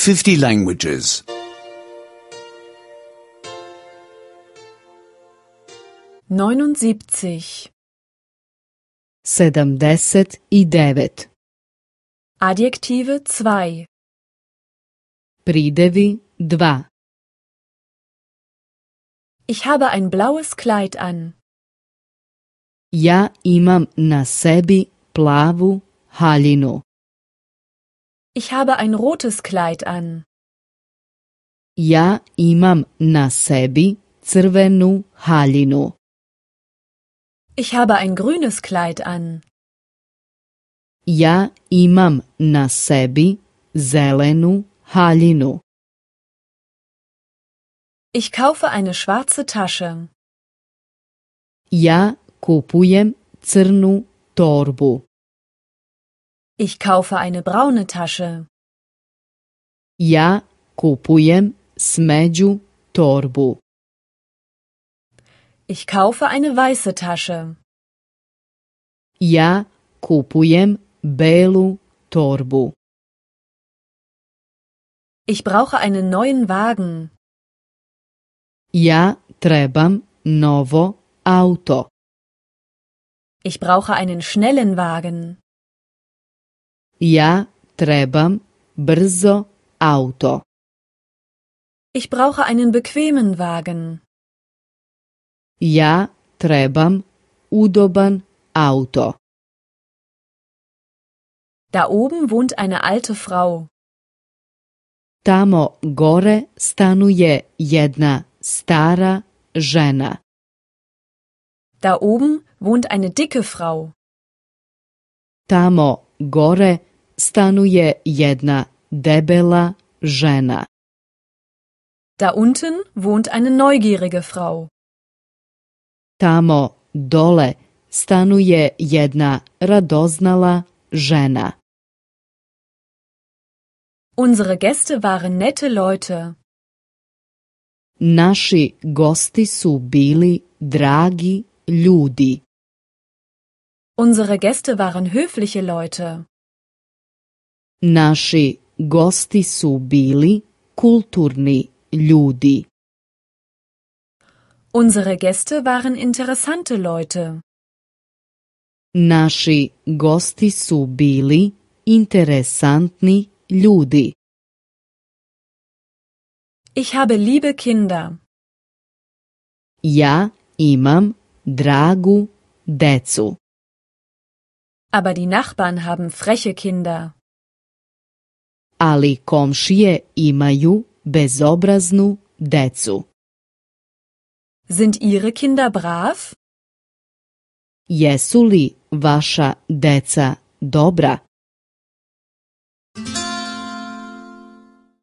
50 languages. 79. 79. Adjektive 2. Pridevi 2. Ich habe ein blaues Kleid an. Ja imam na sebi plavu haljinu. Ich habe ein rotes Kleid an. Ja imam na sebi crvenu haljinu. Ich habe ein grünes Kleid an. Ja imam na sebi zelenu haljinu. Ich kaufe eine schwarze Tasche. Ja kupujem crnu torbu. Ich kaufe eine braune Tasche. Ja kupujem smeđu torbu. Ich kaufe eine weiße Tasche. Ja kupujem belu torbu. Ich brauche einen neuen Wagen. Ja trebam novo auto. Ich brauche einen schnellen Wagen. Ja trebam brzo auto. Ich brauche einen bequemen Wagen. Ja trebam udoban auto. Da oben wohnt eine alte Frau. Tamo gore stanuje jedna stara žena. Da oben wohnt eine dicke Frau. Tamo gore stanuje jedna debela žena. Da unten wohnt eine neugierige Frau. Tamo dole stanuje jedna radoznala žena. Unsere Gäste waren nette Leute. Naši gosti su bili dragi ljudi. Unsere Gäste waren höfliche Leute. Naši gosti su bili kulturni ljudi. Unsere Gäste waren interessante Leute. Naši gosti su bili interesantni ljudi. Ich habe liebe Kinder. Ja imam dragu decu. Aber die Nachbarn haben freche Kinder. Ali komšije imaju bezobraznu decu. Sind Ihre Kinder brav? Jesu li vaša deca dobra?